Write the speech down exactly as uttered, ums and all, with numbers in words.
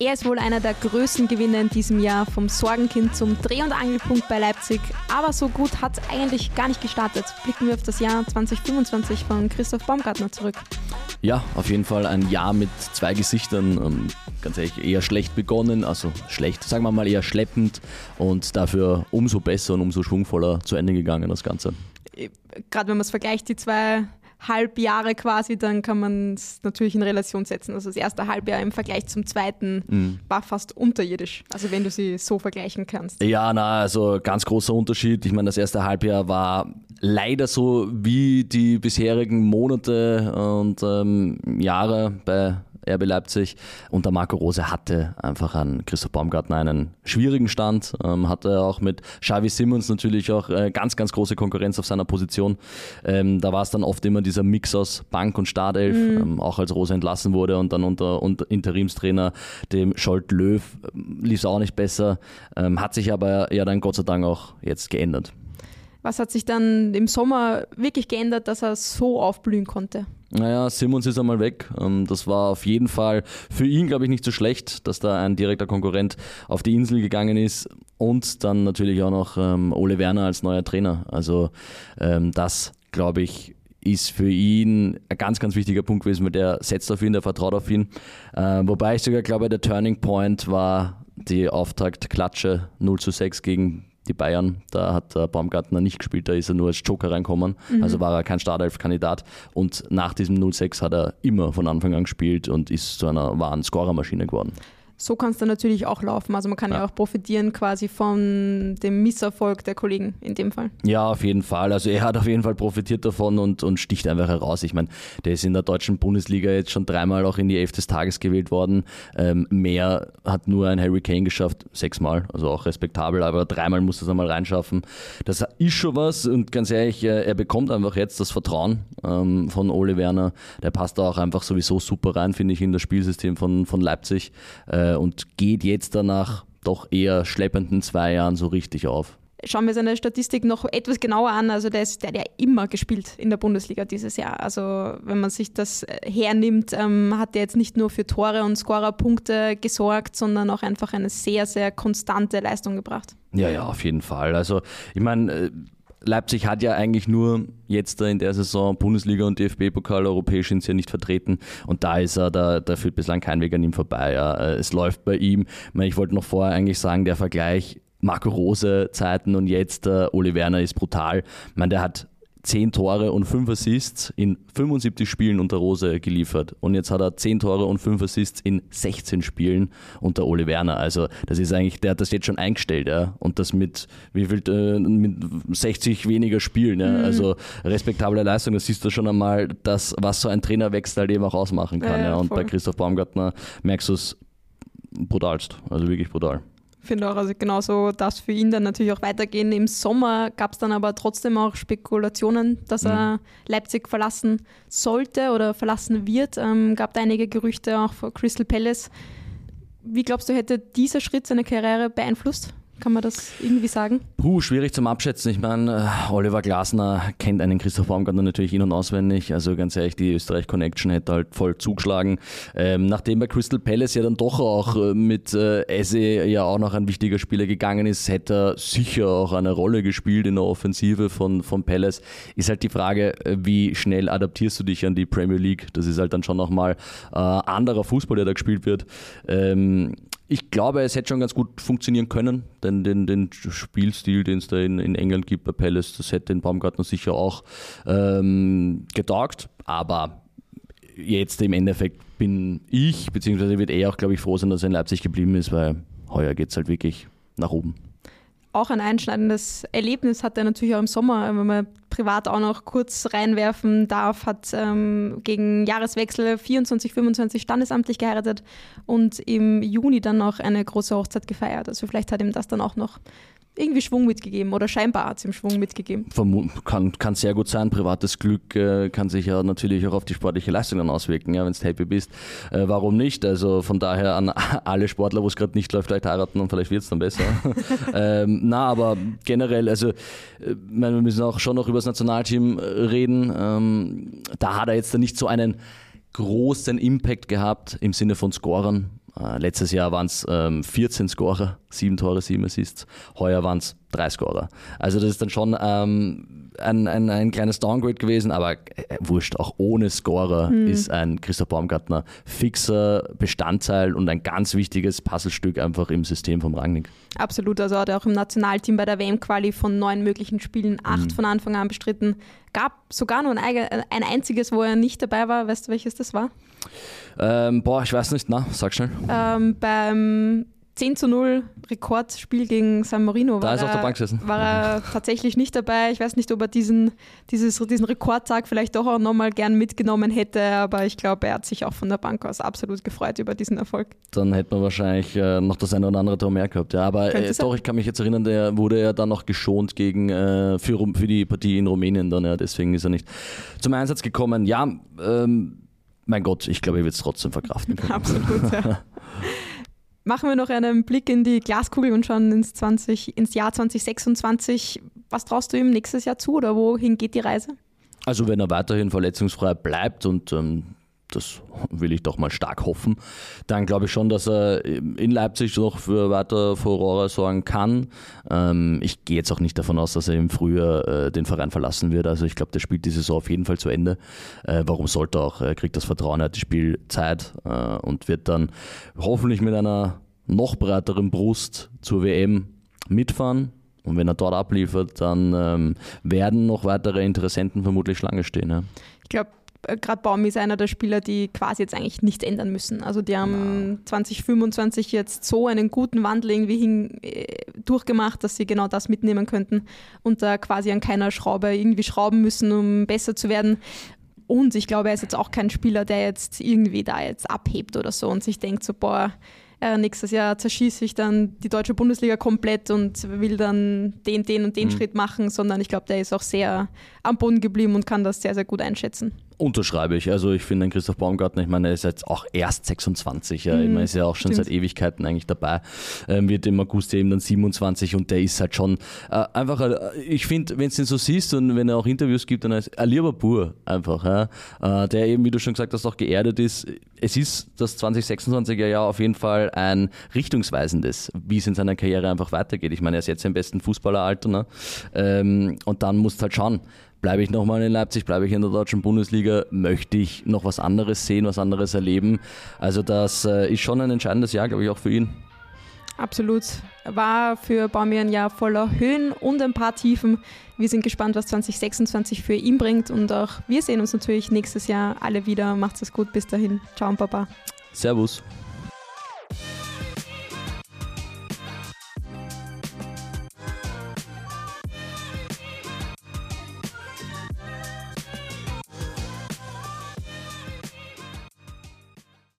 Er ist wohl einer der größten Gewinner in diesem Jahr, vom Sorgenkind zum Dreh- und Angelpunkt bei Leipzig. Aber so gut hat es eigentlich gar nicht gestartet. Blicken wir auf das Jahr zwanzig fünfundzwanzig von Christoph Baumgartner zurück. Ja, auf jeden Fall ein Jahr mit zwei Gesichtern. Ähm, ganz ehrlich, eher schlecht begonnen, also schlecht, sagen wir mal eher schleppend und dafür umso besser und umso schwungvoller zu Ende gegangen, das Ganze. Gerade wenn man es vergleicht, die zwei Halbjahre quasi, dann kann man es natürlich in Relation setzen. Also das erste Halbjahr im Vergleich zum zweiten mhm. war fast unterirdisch, also wenn du sie so vergleichen kannst. Ja, na, also ganz großer Unterschied. Ich meine, das erste Halbjahr war leider so wie die bisherigen Monate und ähm, Jahre bei R B Leipzig. Und der Marco Rose hatte einfach an Christoph Baumgartner einen schwierigen Stand, ähm, hatte auch mit Xavi Simons natürlich auch äh, ganz, ganz große Konkurrenz auf seiner Position. Ähm, da war es dann oft immer dieser Mix aus Bank und Startelf, mhm. ähm, auch als Rose entlassen wurde und dann unter, unter Interimstrainer dem Scholt Löw äh, lief es auch nicht besser, ähm, hat sich aber ja dann Gott sei Dank auch jetzt geändert. Was hat sich dann im Sommer wirklich geändert, dass er so aufblühen konnte? Naja, Simons ist einmal weg. Das war auf jeden Fall für ihn, glaube ich, nicht so schlecht, dass da ein direkter Konkurrent auf die Insel gegangen ist. Und dann natürlich auch noch ähm, Ole Werner als neuer Trainer. Also ähm, das, glaube ich, ist für ihn ein ganz, ganz wichtiger Punkt gewesen, weil der setzt auf ihn, der vertraut auf ihn. Äh, wobei ich sogar glaube, der Turning Point war die Auftaktklatsche null zu sechs gegen die Bayern. Da hat der Baumgartner nicht gespielt, da ist er nur als Joker reinkommen, mhm. also war er kein Startelf-Kandidat und nach diesem null sechs hat er immer von Anfang an gespielt und ist zu einer wahren Scorermaschine geworden. So kann es dann natürlich auch laufen. Also man kann ja. ja auch profitieren quasi von dem Misserfolg der Kollegen in dem Fall. Ja, auf jeden Fall. Also er hat auf jeden Fall profitiert davon und, und sticht einfach heraus. Ich meine, der ist in der deutschen Bundesliga jetzt schon dreimal auch in die Elf des Tages gewählt worden. Ähm, mehr hat nur ein Harry Kane geschafft, sechsmal, also auch respektabel, aber dreimal muss er es einmal reinschaffen. Das ist schon was und ganz ehrlich, er bekommt einfach jetzt das Vertrauen ähm, von Ole Werner. Der passt da auch einfach sowieso super rein, finde ich, in das Spielsystem von, von Leipzig. Äh, und geht jetzt danach doch eher schleppenden zwei Jahren so richtig auf. Schauen wir seine Statistik noch etwas genauer an. Also der ist der, der immer gespielt in der Bundesliga dieses Jahr. Also wenn man sich das hernimmt, ähm, hat er jetzt nicht nur für Tore und Scorerpunkte gesorgt, sondern auch einfach eine sehr, sehr konstante Leistung gebracht. Ja, ja, auf jeden Fall. Also ich meine, Leipzig hat ja eigentlich nur jetzt in der Saison Bundesliga und D F B-Pokal, europäisch sind sie ja nicht vertreten und da ist er, da, da führt bislang kein Weg an ihm vorbei. Ja. Es läuft bei ihm. Ich wollte noch vorher eigentlich sagen, der Vergleich Marco Rose Zeiten und jetzt uh, Ole Werner ist brutal. Ich meine, der hat zehn Tore und fünf Assists in fünfundsiebzig Spielen unter Rose geliefert. Und jetzt hat er zehn Tore und fünf Assists in sechzehn Spielen unter Ole Werner. Also das ist eigentlich, der hat das jetzt schon eingestellt, ja. Und das mit wie viel äh, mit sechzig weniger Spielen, ja. Mhm. Also respektable Leistung, das siehst du schon einmal, das, was so ein Trainerwechsel halt eben auch ausmachen kann. Ja, ja. Und voll. Bei Christoph Baumgartner merkst du es brutalst, also wirklich brutal. Ich finde auch, also genauso darf es für ihn dann natürlich auch weitergehen. Im Sommer gab es dann aber trotzdem auch Spekulationen, dass er mhm. Leipzig verlassen sollte oder verlassen wird. Ähm, gab da einige Gerüchte auch vor Crystal Palace. Wie glaubst du, hätte dieser Schritt seine Karriere beeinflusst? Kann man das irgendwie sagen? Puh, schwierig zum Abschätzen. Ich meine, Oliver Glasner kennt einen Christoph Baumgartner natürlich in- und auswendig. Also ganz ehrlich, die Österreich-Connection hätte halt voll zugeschlagen. Ähm, nachdem bei Crystal Palace ja dann doch auch äh, mit äh, Eze ja auch noch ein wichtiger Spieler gegangen ist, hätte er sicher auch eine Rolle gespielt in der Offensive von, von Palace. Ist halt die Frage, wie schnell adaptierst du dich an die Premier League? Das ist halt dann schon nochmal äh, anderer Fußball, der da gespielt wird. Ähm, Ich glaube, es hätte schon ganz gut funktionieren können, denn den, den Spielstil, den es da in, in England gibt bei Palace, das hätte den Baumgartner sicher auch ähm, getaugt. Aber jetzt im Endeffekt bin ich, beziehungsweise wird er auch, glaube ich, froh sein, dass er in Leipzig geblieben ist, weil heuer geht es halt wirklich nach oben. Auch ein einschneidendes Erlebnis hat er natürlich auch im Sommer, wenn man privat auch noch kurz reinwerfen darf, hat ähm, gegen Jahreswechsel vierundzwanzig fünfundzwanzig standesamtlich geheiratet und im Juni dann noch eine große Hochzeit gefeiert. Also vielleicht hat ihm das dann auch noch irgendwie Schwung mitgegeben oder scheinbar hat es ihm Schwung mitgegeben. Vermut, kann, kann sehr gut sein. Privates Glück äh, kann sich ja natürlich auch auf die sportliche Leistung dann auswirken, ja, wenn du happy bist. Äh, warum nicht? Also von daher an alle Sportler, wo es gerade nicht läuft, vielleicht heiraten und vielleicht wird es dann besser. ähm, na, aber generell, also äh, wir müssen auch schon noch über das Nationalteam reden. Ähm, da hat er jetzt dann nicht so einen großen Impact gehabt im Sinne von Scorern. Äh, letztes Jahr waren es ähm, vierzehn Scorer, sieben Tore, sieben Assists. Heuer waren es drei Scorer. Also das ist dann schon ähm, ein, ein, ein kleines Downgrade gewesen, aber äh, wurscht, auch ohne Scorer mhm. ist ein Christoph Baumgartner fixer Bestandteil und ein ganz wichtiges Puzzlestück einfach im System vom Rangnick. Absolut, also hat er auch im Nationalteam bei der W M-Quali von neun möglichen Spielen acht mhm. von Anfang an bestritten. Gab sogar nur ein, ein einziges, wo er nicht dabei war. Weißt du, welches das war? Ähm, boah, ich weiß nicht, na, sag schnell. Ähm, beim zehn zu null Rekordspiel gegen San Marino da war, ist er, auf der Bank gesessen. war er tatsächlich nicht dabei. Ich weiß nicht, ob er diesen, dieses, diesen Rekordtag vielleicht doch auch nochmal gern mitgenommen hätte, aber ich glaube, er hat sich auch von der Bank aus absolut gefreut über diesen Erfolg. Dann hätte man wahrscheinlich äh, noch das eine oder andere Tor mehr gehabt. Ja, aber äh, doch, ich kann mich jetzt erinnern, der wurde ja dann noch geschont gegen, äh, für, für die Partie in Rumänien dann, ja, deswegen ist er nicht zum Einsatz gekommen. Ja, ähm, mein Gott, ich glaube, ich würde es trotzdem verkraften können. Absolut, ja. Machen wir noch einen Blick in die Glaskugel und schauen ins, zwanzig, ins Jahr zwanzig sechsundzwanzig. Was traust du ihm nächstes Jahr zu oder wohin geht die Reise? Also wenn er weiterhin verletzungsfrei bleibt und ähm, das will ich doch mal stark hoffen, dann glaube ich schon, dass er in Leipzig noch für weiter Furore sorgen kann. Ähm, ich gehe jetzt auch nicht davon aus, dass er im Frühjahr äh, den Verein verlassen wird. Also ich glaube, der spielt die Saison auf jeden Fall zu Ende. Äh, warum sollte er auch? Er kriegt das Vertrauen, er hat die Spielzeit äh, und wird dann hoffentlich mit einer noch breiteren Brust zur W M mitfahren. Und wenn er dort abliefert, dann ähm, werden noch weitere Interessenten vermutlich Schlange stehen. Ja. Ich glaube, gerade Baumi ist einer der Spieler, die quasi jetzt eigentlich nichts ändern müssen. Also die haben ja. zwanzig fünfundzwanzig jetzt so einen guten Wandel irgendwie hin, äh, durchgemacht, dass sie genau das mitnehmen könnten und da quasi an keiner Schraube irgendwie schrauben müssen, um besser zu werden. Und ich glaube, er ist jetzt auch kein Spieler, der jetzt irgendwie da jetzt abhebt oder so und sich denkt so, boah, Äh, nächstes Jahr zerschieße ich dann die deutsche Bundesliga komplett und will dann den, den und den mhm. Schritt machen, sondern ich glaube, der ist auch sehr am Boden geblieben und kann das sehr, sehr gut einschätzen. Unterschreibe ich. Also ich finde, Christoph Baumgartner, ich meine, er ist jetzt auch erst sechsundzwanzig, ja. Mhm, er ist ja auch schon stimmt. seit Ewigkeiten eigentlich dabei, ähm, wird im August eben dann siebenundzwanzig und der ist halt schon äh, einfach, äh, ich finde, wenn du den so siehst und wenn er auch Interviews gibt, dann ist er ein lieber Bur einfach, ja. äh, der eben, wie du schon gesagt hast, auch geerdet ist. Es ist das zwanzig sechsundzwanziger Jahr auf jeden Fall ein richtungsweisendes, wie es in seiner Karriere einfach weitergeht. Ich meine, er ist jetzt im besten Fußballeralter, ne? ähm, und dann musst du halt schauen, bleibe ich nochmal in Leipzig, bleibe ich in der deutschen Bundesliga, möchte ich noch was anderes sehen, was anderes erleben. Also das äh, ist schon ein entscheidendes Jahr, glaube ich, auch für ihn. Absolut. War für Baumi ein Jahr voller Höhen und ein paar Tiefen. Wir sind gespannt, was zwanzig sechsundzwanzig für ihn bringt und auch wir sehen uns natürlich nächstes Jahr alle wieder. Macht's es gut, bis dahin. Ciao und Baba. Servus.